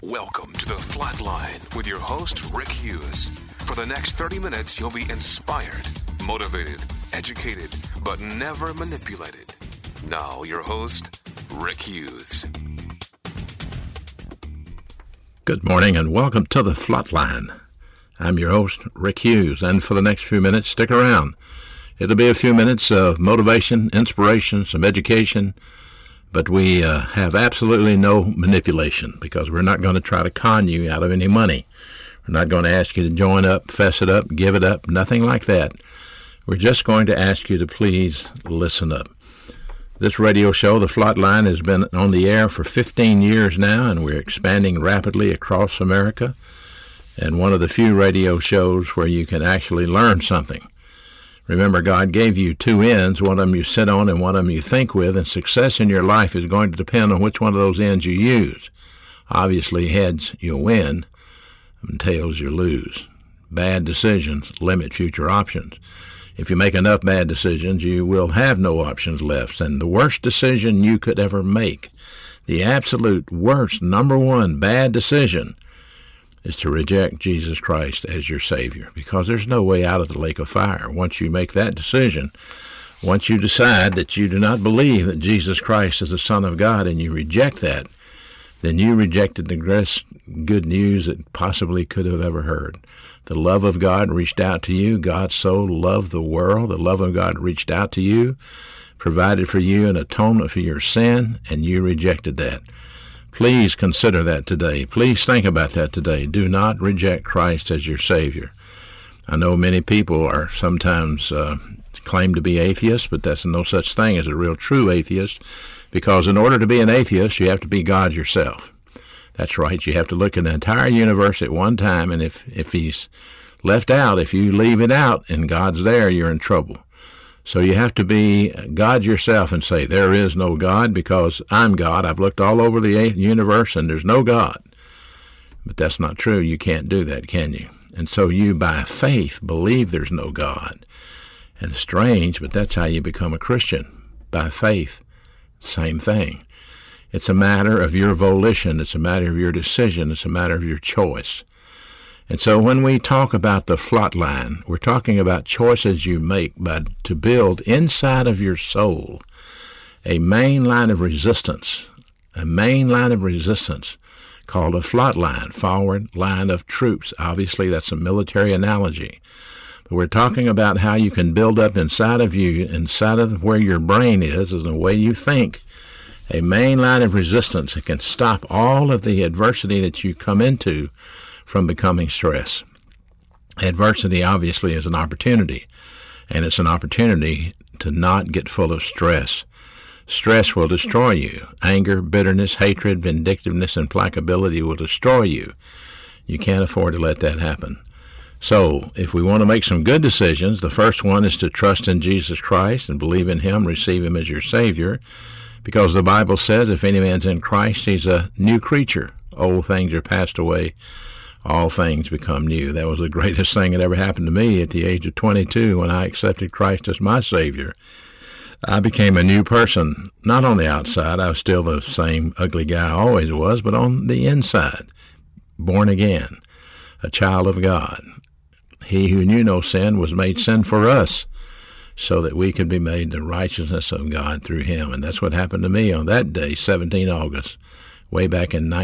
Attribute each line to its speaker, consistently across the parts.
Speaker 1: Welcome to The Flatline with your host, Rick Hughes. For the next 30 minutes, you'll be inspired, motivated, educated, but never manipulated. Now, your host, Rick Hughes.
Speaker 2: Good morning and welcome to The Flatline. I'm your host, Rick Hughes, and for the next few minutes, stick around. It'll be a few minutes of motivation, inspiration, some education, but we have absolutely no manipulation because we're not going to try to con you out of any money. We're not going to ask you to join up, fess it up, give it up, nothing like that. We're just going to ask you to please listen up. This radio show, The Flatline, has been on the air for 15 years now, and we're expanding rapidly across America, and one of the few radio shows where you can actually learn something. Remember, God gave you two ends, one of them you sit on and one of them you think with, and success in your life is going to depend on which one of those ends you use. Obviously, heads, you'll win, and tails, you lose. Bad decisions limit future options. If you make enough bad decisions, you will have no options left, and the worst decision you could ever make, the absolute worst, number one bad decision, is to reject Jesus Christ as your Savior, because there's no way out of the lake of fire. Once you make that decision, once you decide that you do not believe that Jesus Christ is the Son of God and you reject that, then you rejected the greatest good news that possibly could have ever heard. The love of God reached out to you. God so loved the world. The love of God reached out to you, provided for you an atonement for your sin, and you rejected that. Please consider that today. Please think about that today. Do not reject Christ as your Savior. I know many people are sometimes claim to be atheists, but that's no such thing as a real true atheist, because in order to be an atheist, you have to be God yourself. That's right. You have to look at the entire universe at one time, and if he's left out, if you leave it out and God's there, you're in trouble. So you have to be God yourself and say, there is no God because I'm God. I've looked all over the universe and there's no God. But that's not true. You can't do that, can you? And so you, by faith, believe there's no God. And it's strange, but that's how you become a Christian, by faith. Same thing. It's a matter of your volition. It's a matter of your decision. It's a matter of your choice. And so when we talk about the flatline, we're talking about choices you make to build inside of your soul a main line of resistance, called a flatline, forward line of troops. Obviously, that's a military analogy. But we're talking about how you can build up inside of you, inside of where your brain is and the way you think, a main line of resistance that can stop all of the adversity that you come into from becoming stress. Adversity obviously is an opportunity, and it's an opportunity to not get full of stress. Stress will destroy you. Anger, bitterness, hatred, vindictiveness, and placability will destroy you. You can't afford to let that happen. So if we want to make some good decisions, the first one is to trust in Jesus Christ and believe in Him, receive Him as your Savior, because the Bible says if any man's in Christ, he's a new creature. Old things are passed away. All things become new. That was the greatest thing that ever happened to me at the age of 22 when I accepted Christ as my Savior. I became a new person, not on the outside. I was still the same ugly guy I always was, but on the inside. Born again, a child of God. He who knew no sin was made sin for us so that we could be made the righteousness of God through Him. And that's what happened to me on that day, 17 August, way back in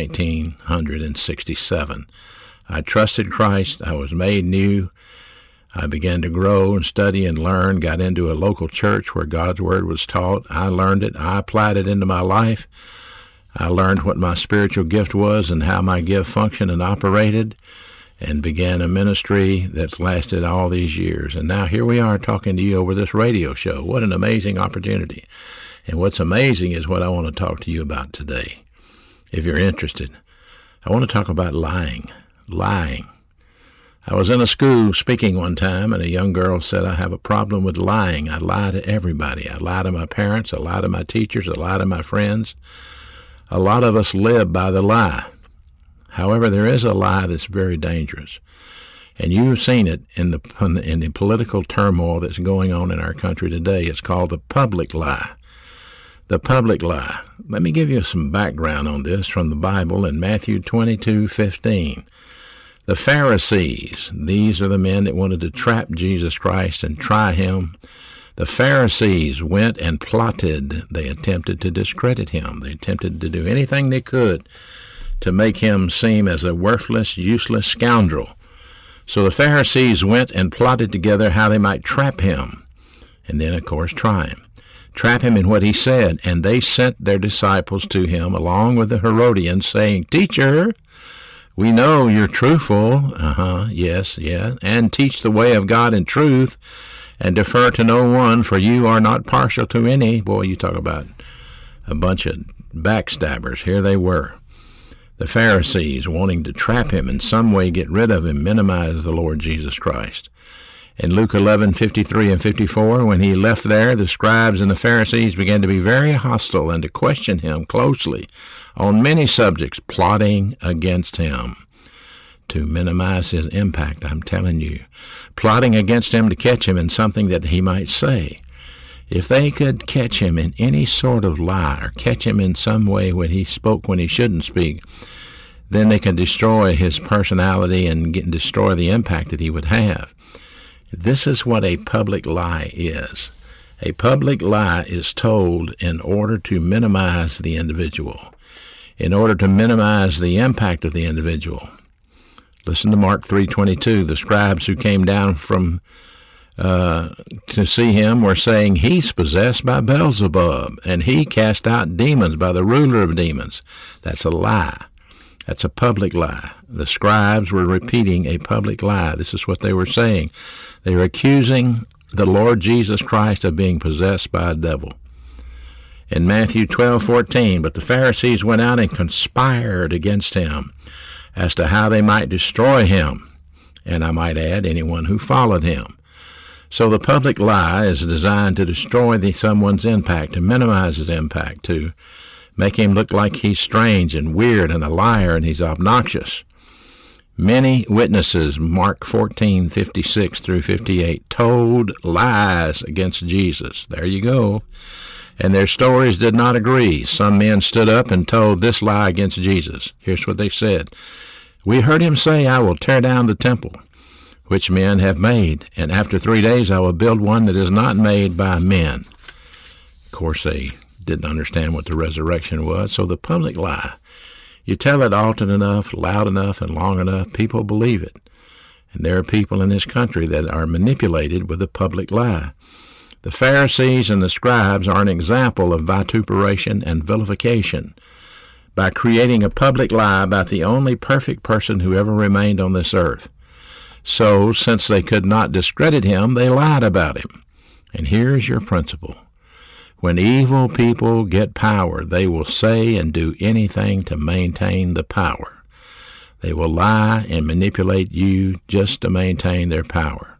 Speaker 2: 1967. I trusted Christ. I was made new. I began to grow and study and learn, got into a local church where God's Word was taught. I learned it. I applied it into my life. I learned what my spiritual gift was and how my gift functioned and operated, and began a ministry that's lasted all these years. And now here we are talking to you over this radio show. What an amazing opportunity. And what's amazing is what I want to talk to you about today. If you're interested, I want to talk about lying. Lying. I was in a school speaking one time, and a young girl said, I have a problem with lying. I lie to everybody. I lie to my parents. I lie to my teachers. I lie to my friends. A lot of us live by the lie. However, there is a lie that's very dangerous. And you've seen it in the political turmoil that's going on in our country today. It's called the public lie. The public lie. Let me give you some background on this from the Bible in Matthew 22:15. The Pharisees, these are the men that wanted to trap Jesus Christ and try him. The Pharisees went and plotted. They attempted to discredit him. They attempted to do anything they could to make him seem as a worthless, useless scoundrel. So the Pharisees went and plotted together how they might trap him, and then, of course, try him. Trap him in what he said, and they sent their disciples to him along with the Herodians, saying, "Teacher, we know you're truthful, yes, and teach the way of God in truth, and defer to no one, for you are not partial to any." Boy, you talk about a bunch of backstabbers. Here they were. The Pharisees wanting to trap him in some way, get rid of him, minimize the Lord Jesus Christ. In Luke 11:53 and 54, when he left there, the scribes and the Pharisees began to be very hostile and to question him closely on many subjects, plotting against him to minimize his impact, I'm telling you. Plotting against him to catch him in something that he might say. If they could catch him in any sort of lie or catch him in some way when he spoke when he shouldn't speak, then they could destroy his personality and destroy the impact that he would have. This is what a public lie is. A public lie is told in order to minimize the individual, in order to minimize the impact of the individual. Listen to Mark 3:22. The scribes who came down from to see him were saying, "He's possessed by Beelzebub, and he cast out demons by the ruler of demons." That's a lie. That's a public lie. The scribes were repeating a public lie. This is what they were saying. They were accusing the Lord Jesus Christ of being possessed by a devil. In Matthew 12:14, but the Pharisees went out and conspired against him as to how they might destroy him, and I might add, anyone who followed him. So the public lie is designed to destroy someone's impact, to minimize his impact, to make him look like he's strange and weird and a liar and he's obnoxious. Many witnesses, Mark 14:56 through 58, told lies against Jesus. There you go. And their stories did not agree. Some men stood up and told this lie against Jesus. Here's what they said. "We heard him say, 'I will tear down the temple which men have made, and after 3 days I will build one that is not made by men.'" Of course, they didn't understand what the resurrection was, so the public lie. You tell it often enough, loud enough, and long enough, people believe it. And there are people in this country that are manipulated with the public lie. The Pharisees and the scribes are an example of vituperation and vilification by creating a public lie about the only perfect person who ever remained on this earth. So, since they could not discredit him, they lied about him. And here's your principle. When evil people get power, they will say and do anything to maintain the power. They will lie and manipulate you just to maintain their power.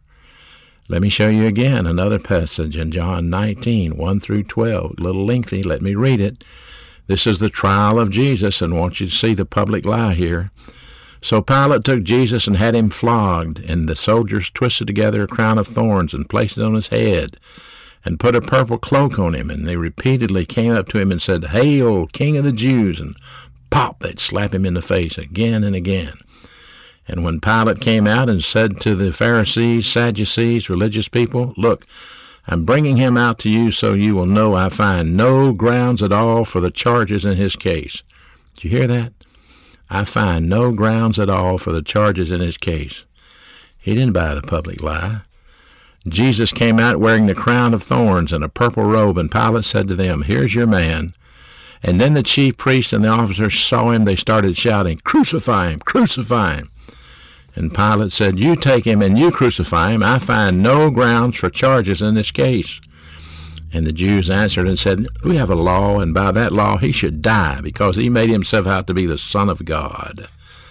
Speaker 2: Let me show you again another passage in John 19:1 through 12. A little lengthy. Let me read it. This is the trial of Jesus, and I want you to see the public lie here. "So Pilate took Jesus and had him flogged, and the soldiers twisted together a crown of thorns and placed it on his head, and put a purple cloak on him, and they repeatedly came up to him and said, 'Hail, King of the Jews!' And pop, they'd slap him in the face again and again. And when Pilate came out and said to the Pharisees, Sadducees, religious people, 'Look, I'm bringing him out to you so you will know I find no grounds at all for the charges in his case.'" Did you hear that? I find no grounds at all for the charges in his case. He didn't buy the public lie. Jesus came out wearing the crown of thorns and a purple robe, and Pilate said to them, "Here's your man." And then the chief priests and the officers saw him. They started shouting, "Crucify him! Crucify him!" And Pilate said, "You take him and you crucify him. I find no grounds for charges in this case." And the Jews answered and said, "We have a law, and by that law he should die, because he made himself out to be the Son of God."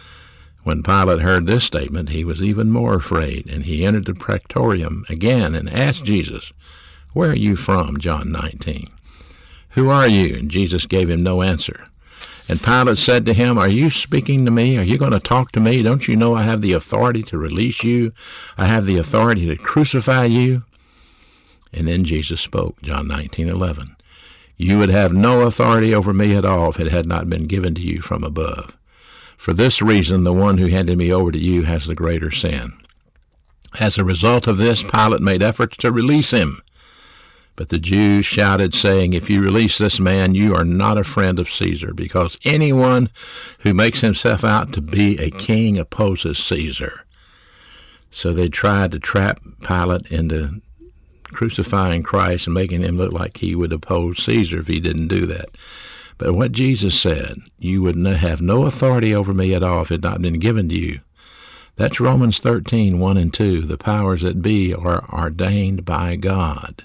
Speaker 2: When Pilate heard this statement, he was even more afraid, and he entered the praetorium again and asked Jesus, "Where are you from?" John 19. "Who are you?" And Jesus gave him no answer. And Pilate said to him, "Are you speaking to me? Are you going to talk to me? Don't you know I have the authority to release you? I have the authority to crucify you?" And then Jesus spoke, John 19:11. You would have no authority over me at all if it had not been given to you from above. For this reason, the one who handed me over to you has the greater sin." As a result of this, Pilate made efforts to release him. But the Jews shouted, saying, "If you release this man, you are not a friend of Caesar, because anyone who makes himself out to be a king opposes Caesar." So they tried to trap Pilate into crucifying Christ and making him look like he would oppose Caesar if he didn't do that. But what Jesus said, "You would have no authority over me at all if it had not been given to you." That's Romans 13, 1 and 2. The powers that be are ordained by God.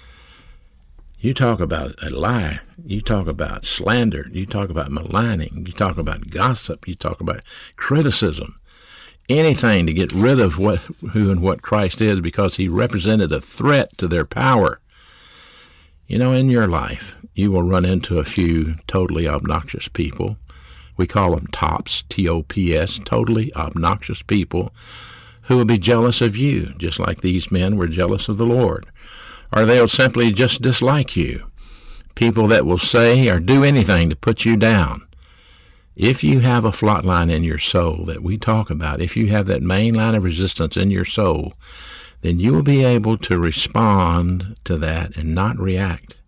Speaker 2: You talk about a lie. You talk about slander. You talk about maligning. You talk about gossip. You talk about criticism. Anything to get rid of who and what Christ is, because he represented a threat to their power. You know, in your life, you will run into a few totally obnoxious people. We call them tops, T-O-P-S, totally obnoxious people who will be jealous of you, just like these men were jealous of the Lord. Or they'll simply just dislike you. People that will say or do anything to put you down. If you have a flot line in your soul that we talk about, if you have that main line of resistance in your soul, then you will be able to respond to that and not react.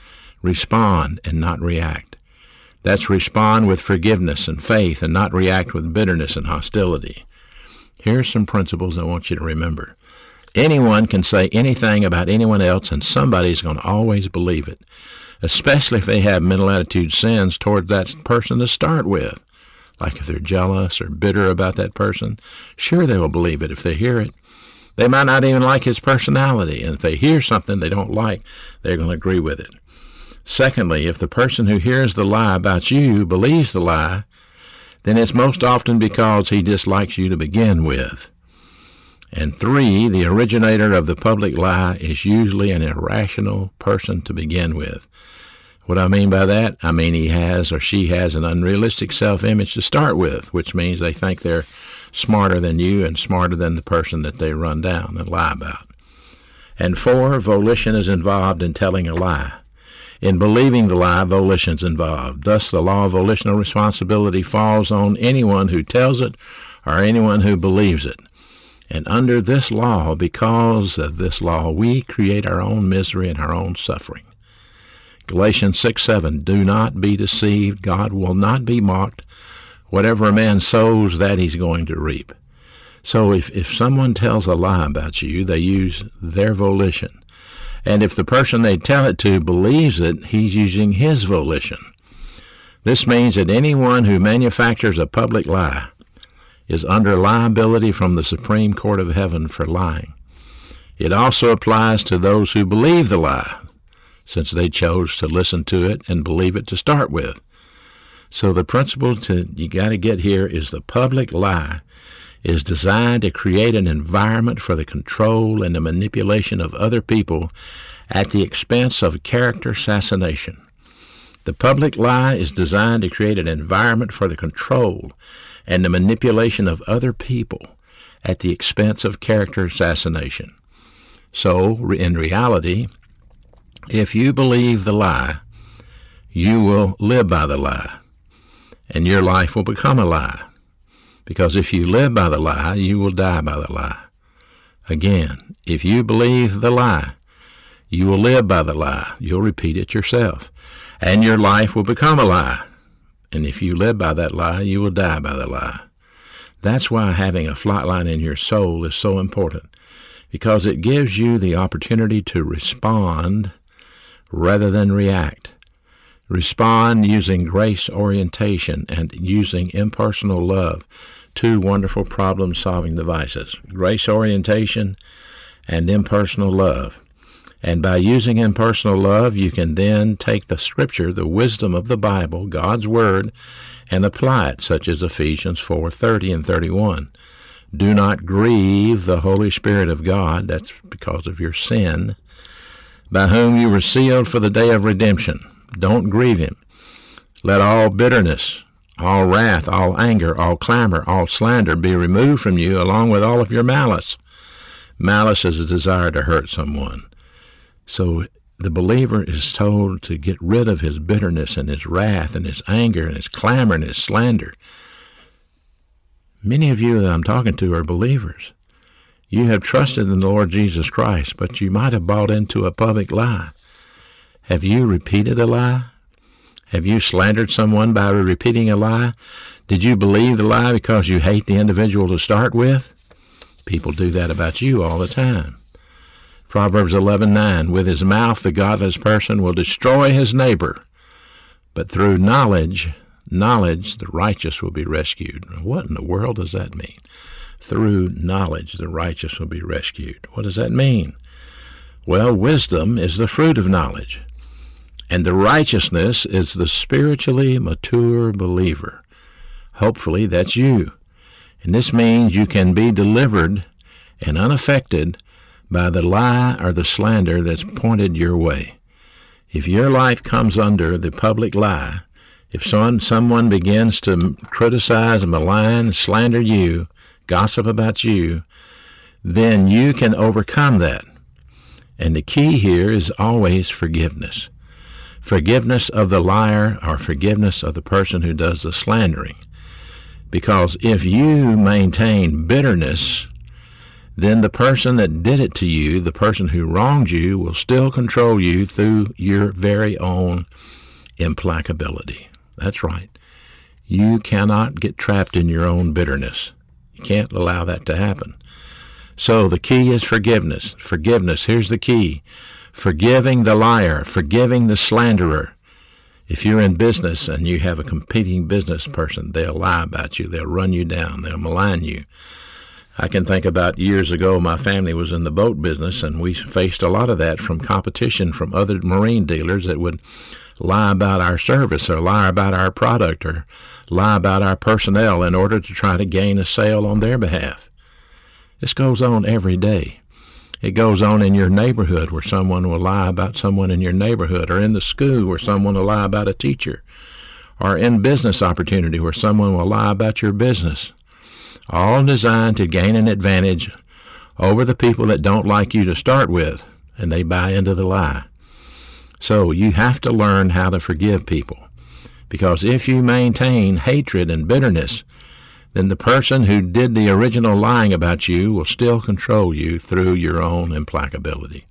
Speaker 2: Respond and not react. That's respond with forgiveness and faith and not react with bitterness and hostility. Here's some principles I want you to remember. Anyone can say anything about anyone else, and somebody's going to always believe it, especially if they have mental attitude sins toward that person to start with. Like if they're jealous or bitter about that person, sure they will believe it if they hear it. They might not even like his personality, and if they hear something they don't like, they're going to agree with it. Secondly, if the person who hears the lie about you believes the lie, then it's most often because he dislikes you to begin with. And 3, the originator of the public lie is usually an irrational person to begin with. What I mean by that, I mean he has or she has an unrealistic self-image to start with, which means they think they're smarter than you and smarter than the person that they run down and lie about. And 4, volition is involved in telling a lie. In believing the lie, volition's involved. Thus, the law of volitional responsibility falls on anyone who tells it or anyone who believes it. And under this law, because of this law, we create our own misery and our own suffering. Galatians 6:7, "Do not be deceived. God will not be mocked. Whatever a man sows, that he's going to reap." So if someone tells a lie about you, they use their volition. And if the person they tell it to believes it, he's using his volition. This means that anyone who manufactures a public lie is under liability from the Supreme Court of Heaven for lying. It also applies to those who believe the lie, since they chose to listen to it and believe it to start with. So the principle you got to get here is the public lie is designed to create an environment for the control and the manipulation of other people at the expense of character assassination. The public lie is designed to create an environment for the control and the manipulation of other people at the expense of character assassination. So, in reality, if you believe the lie, you will live by the lie, and your life will become a lie. Because if you live by the lie, you will die by the lie. Again, if you believe the lie, you will live by the lie. You'll repeat it yourself. And your life will become a lie. And if you live by that lie, you will die by the lie. That's why having a flot line in your soul is so important, because it gives you the opportunity to respond rather than react. Respond using grace orientation and using impersonal love, 2 wonderful problem-solving devices, grace orientation and impersonal love. And by using impersonal love, you can then take the Scripture, the wisdom of the Bible, God's Word, and apply it, such as Ephesians 4:30 and 31. Do not grieve the Holy Spirit of God, that's because of your sin, by whom you were sealed for the day of redemption. Don't grieve him. Let all bitterness, all wrath, all anger, all clamor, all slander be removed from you, along with all of your malice. Malice is a desire to hurt someone. So the believer is told to get rid of his bitterness and his wrath and his anger and his clamor and his slander. Many of you that I'm talking to are believers. You have trusted in the Lord Jesus Christ, but you might have bought into a public lie. Have you repeated a lie? Have you slandered someone by repeating a lie? Did you believe the lie because you hate the individual to start with? People do that about you all the time. Proverbs 11:9, with his mouth the godless person will destroy his neighbor, but through knowledge, the righteous will be rescued. What in the world does that mean? Through knowledge, the righteous will be rescued. What does that mean? Well, wisdom is the fruit of knowledge, and the righteousness is the spiritually mature believer. Hopefully, that's you. And this means you can be delivered and unaffected by the lie or the slander that's pointed your way. If your life comes under the public lie, if someone begins to criticize, malign, slander you, gossip about you, then you can overcome that. And the key here is always forgiveness. Forgiveness of the liar or forgiveness of the person who does the slandering. Because if you maintain bitterness, then the person that did it to you, the person who wronged you, will still control you through your very own implacability. That's right. You cannot get trapped in your own bitterness. You can't allow that to happen. So the key is forgiveness. Forgiveness, here's the key. Forgiving the liar, forgiving the slanderer. If you're in business and you have a competing business person, they'll lie about you. They'll run you down. They'll malign you. I can think about years ago, my family was in the boat business, and we faced a lot of that from competition from other marine dealers that would lie about our service or lie about our product or lie about our personnel in order to try to gain a sale on their behalf. This goes on every day. It goes on in your neighborhood where someone will lie about someone in your neighborhood, or in the school where someone will lie about a teacher, or in business opportunity where someone will lie about your business. All designed to gain an advantage over the people that don't like you to start with, and they buy into the lie. So you have to learn how to forgive people, because if you maintain hatred and bitterness, then the person who did the original lying about you will still control you through your own implacability.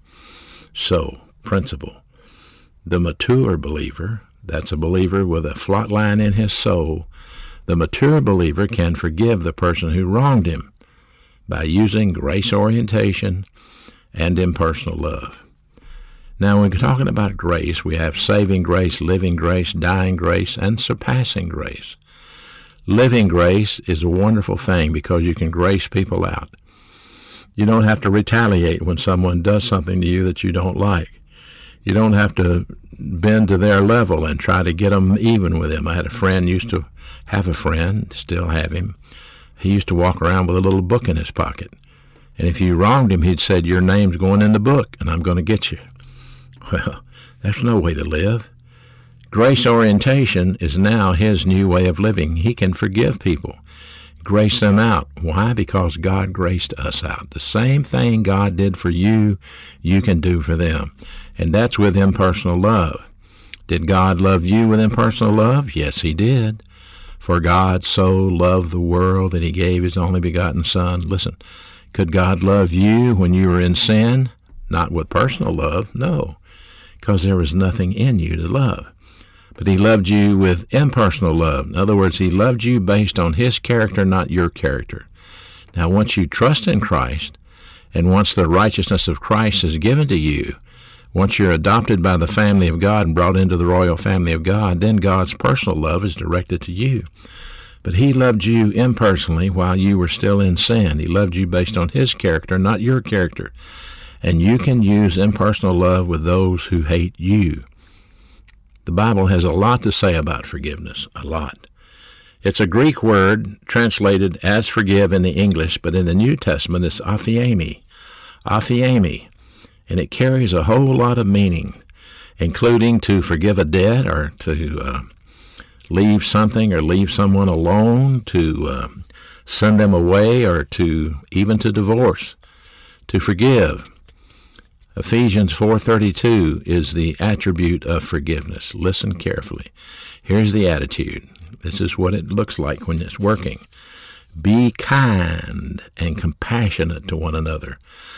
Speaker 2: So, principle. The mature believer, that's a believer with a flat line in his soul, the mature believer can forgive the person who wronged him by using grace orientation and impersonal love. Now, when we're talking about grace, we have saving grace, living grace, dying grace, and surpassing grace. Living grace is a wonderful thing because you can grace people out. You don't have to retaliate when someone does something to you that you don't like. You don't have to bend to their level and try to get them even with them. I had a friend, used to have a friend, still have him. He used to walk around with a little book in his pocket. And if you wronged him, he'd said, your name's going in the book and I'm going to get you. Well, that's no way to live. Grace orientation is now his new way of living. He can forgive people, grace them out. Why? Because God graced us out. The same thing God did for you, you can do for them. And that's with impersonal love. Did God love you with impersonal love? Yes, he did. For God so loved the world that he gave his only begotten Son. Listen, could God love you when you were in sin? Not with personal love, no, because there was nothing in you to love. But he loved you with impersonal love. In other words, he loved you based on his character, not your character. Now, once you trust in Christ, and once the righteousness of Christ is given to you, once you're adopted by the family of God and brought into the royal family of God, then God's personal love is directed to you. But he loved you impersonally while you were still in sin. He loved you based on his character, not your character. And you can use impersonal love with those who hate you. The Bible has a lot to say about forgiveness, a lot. It's a Greek word translated as forgive in the English, but in the New Testament it's aphiemi, and it carries a whole lot of meaning, including to forgive a debt or to leave something or leave someone alone, to send them away, or to even to divorce. To forgive. Ephesians 4:32 is the attribute of forgiveness. Listen carefully. Here's the attitude. This is what it looks like when it's working. Be kind and compassionate to one another,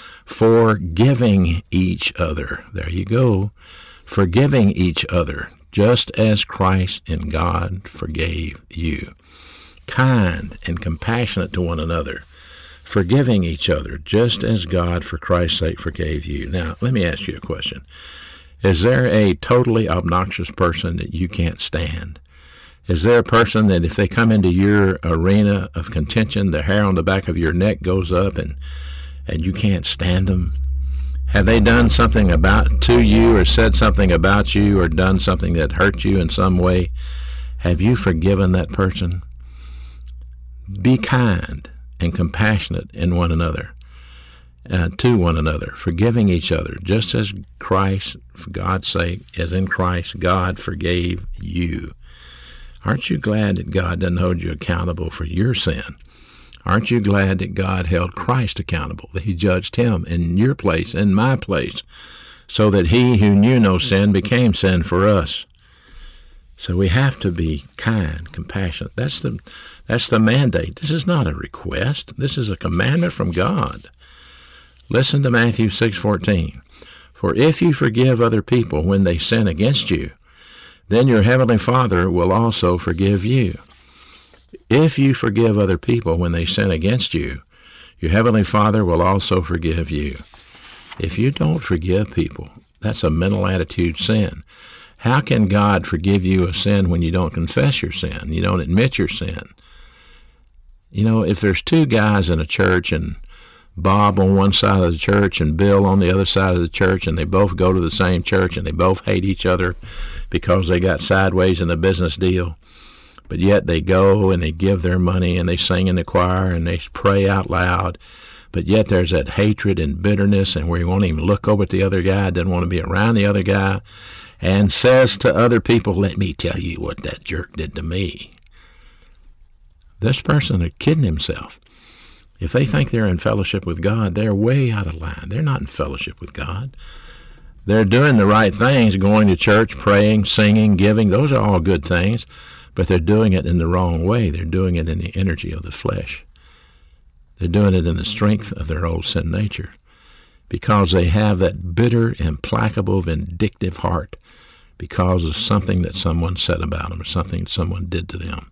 Speaker 2: forgiving each other. There you go. Forgiving each other, just as Christ in God forgave you. Kind and compassionate to one another, forgiving each other, just as God, for Christ's sake, forgave you. Now, let me ask you a question. Is there a totally obnoxious person that you can't stand? Is there a person that if they come into your arena of contention, the hair on the back of your neck goes up and you can't stand them? Have they done something to you or said something about you or done something that hurt you in some way? Have you forgiven that person? Be kind and compassionate in one another, to one another, forgiving each other, just as Christ, for God's sake, as in Christ, God forgave you. Aren't you glad that God doesn't hold you accountable for your sin? Aren't you glad that God held Christ accountable, that he judged him in your place, in my place, so that he who knew no sin became sin for us? So we have to be kind, compassionate. That's the mandate. This is not a request. This is a commandment from God. Listen to Matthew 6:14. For if you forgive other people when they sin against you, then your heavenly Father will also forgive you. If you forgive other people when they sin against you, your heavenly Father will also forgive you. If you don't forgive people, that's a mental attitude sin. How can God forgive you a sin when you don't confess your sin? You don't admit your sin. You know, if there's two guys in a church and Bob on one side of the church and Bill on the other side of the church, and they both go to the same church and they both hate each other because they got sideways in the business deal, but yet they go and they give their money and they sing in the choir and they pray out loud, but yet there's that hatred and bitterness and where you won't even look over at the other guy, doesn't want to be around the other guy, and says to other people, let me tell you what that jerk did to me. This person is kidding himself. If they think they're in fellowship with God, they're way out of line. They're not in fellowship with God. They're doing the right things, going to church, praying, singing, giving. Those are all good things, but they're doing it in the wrong way. They're doing it in the energy of the flesh. They're doing it in the strength of their old sin nature because they have that bitter, implacable, vindictive heart because of something that someone said about them or something someone did to them.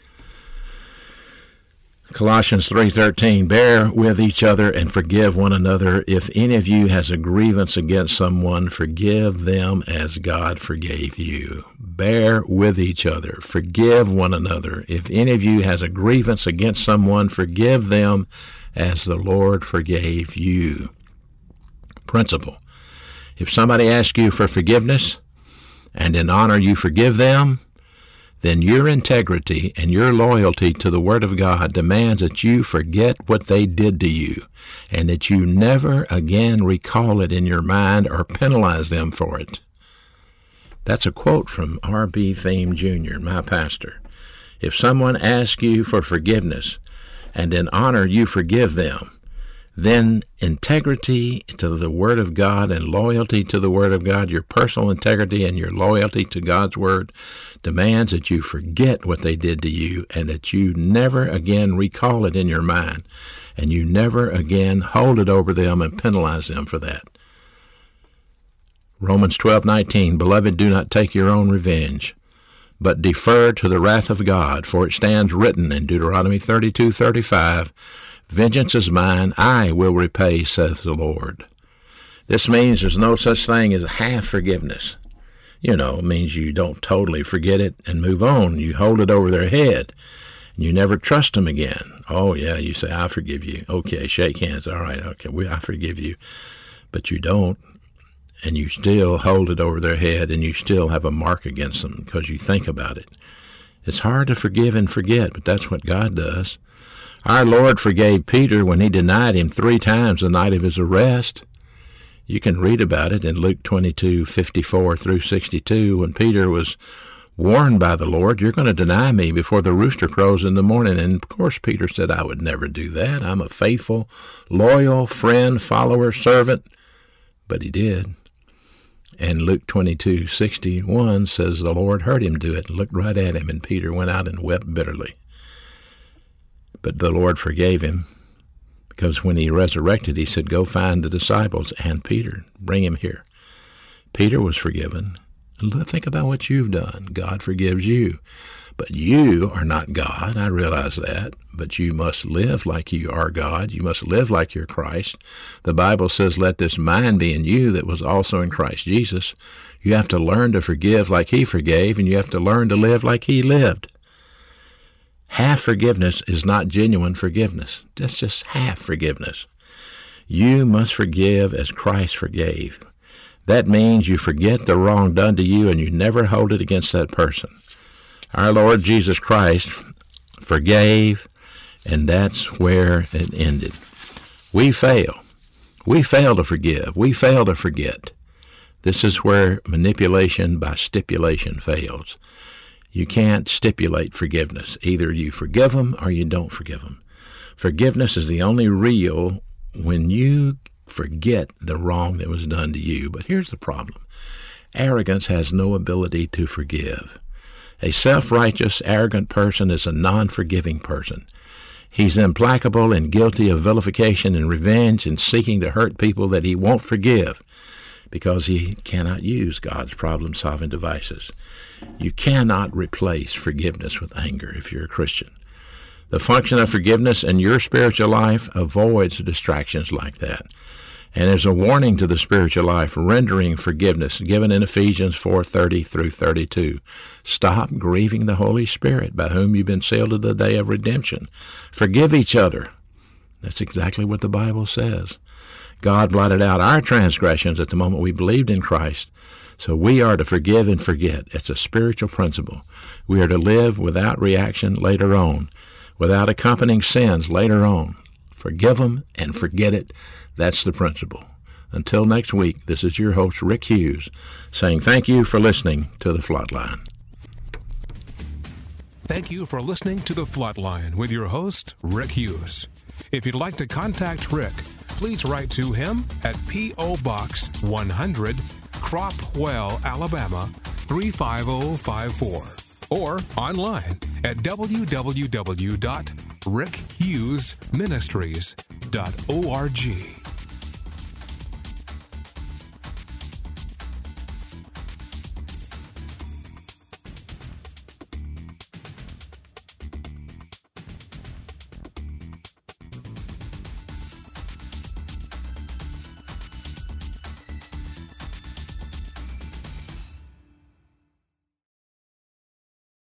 Speaker 2: Colossians 3:13, bear with each other and forgive one another. If any of you has a grievance against someone, forgive them as God forgave you. Bear with each other. Forgive one another. If any of you has a grievance against someone, forgive them as the Lord forgave you. Principle. If somebody asks you for forgiveness and in honor you forgive them, then your integrity and your loyalty to the Word of God demands that you forget what they did to you and that you never again recall it in your mind or penalize them for it. That's a quote from R.B. Thiem Jr., my pastor. If someone asks you for forgiveness and in honor you forgive them, then integrity to the Word of God and loyalty to the Word of God, your personal integrity and your loyalty to God's Word, demands that you forget what they did to you and that you never again recall it in your mind and you never again hold it over them and penalize them for that. Romans 12:19, beloved, do not take your own revenge, but defer to the wrath of God, for it stands written in Deuteronomy 32:35, vengeance is mine, I will repay, saith the Lord. This means there's no such thing as half forgiveness. You know, it means you don't totally forget it and move on. You hold it over their head. And you never trust them again. Oh, yeah, you say, I forgive you. Okay, shake hands. All right, okay, I forgive you. But you don't. And you still hold it over their head and you still have a mark against them because you think about it. It's hard to forgive and forget, but that's what God does. Our Lord forgave Peter when he denied him 3 times the night of his arrest. You can read about it in Luke 22:54 through 62 when Peter was warned by the Lord, you're going to deny me before the rooster crows in the morning. And, of course, Peter said, I would never do that. I'm a faithful, loyal friend, follower, servant. but he did. And Luke 22:61 says the Lord heard him do it and looked right at him, and Peter went out and wept bitterly. But the Lord forgave him, because when he resurrected, he said, go find the disciples and Peter, bring him here. Peter was forgiven. Think about what you've done. God forgives you. But you are not God. I realize that. But you must live like you are God. You must live like you're Christ. The Bible says, let this mind be in you that was also in Christ Jesus. You have to learn to forgive like he forgave, and you have to learn to live like he lived. Half forgiveness is not genuine forgiveness. That's just half forgiveness. You must forgive as Christ forgave. That means you forget the wrong done to you and you never hold it against that person. Our Lord Jesus Christ forgave, and that's where it ended. We fail. We fail to forgive. We fail to forget. This is where manipulation by stipulation fails. You can't stipulate forgiveness. Either you forgive them or you don't forgive them. Forgiveness is the only real when you forget the wrong that was done to you. But here's the problem. Arrogance has no ability to forgive. A self-righteous, arrogant person is a non-forgiving person. He's implacable and guilty of vilification and revenge and seeking to hurt people that he won't forgive because he cannot use God's problem-solving devices. You cannot replace forgiveness with anger if you're a Christian. The function of forgiveness in your spiritual life avoids distractions like that. And there's a warning to the spiritual life, rendering forgiveness, given in Ephesians 4:30 through 32. Stop grieving the Holy Spirit, by whom you've been sealed to the day of redemption. Forgive each other. That's exactly what the Bible says. God blotted out our transgressions at the moment we believed in Christ. So we are to forgive and forget. It's a spiritual principle. We are to live without reaction later on, without accompanying sins later on. Forgive them and forget it. That's the principle. Until next week, this is your host, Rick Hughes, saying thank you for listening to The Flatline.
Speaker 1: Thank you for listening to The Flatline with your host, Rick Hughes. If you'd like to contact Rick, please write to him at P.O. Box 100, Cropwell, Alabama 35054, or online at www.rickhughesministries.org.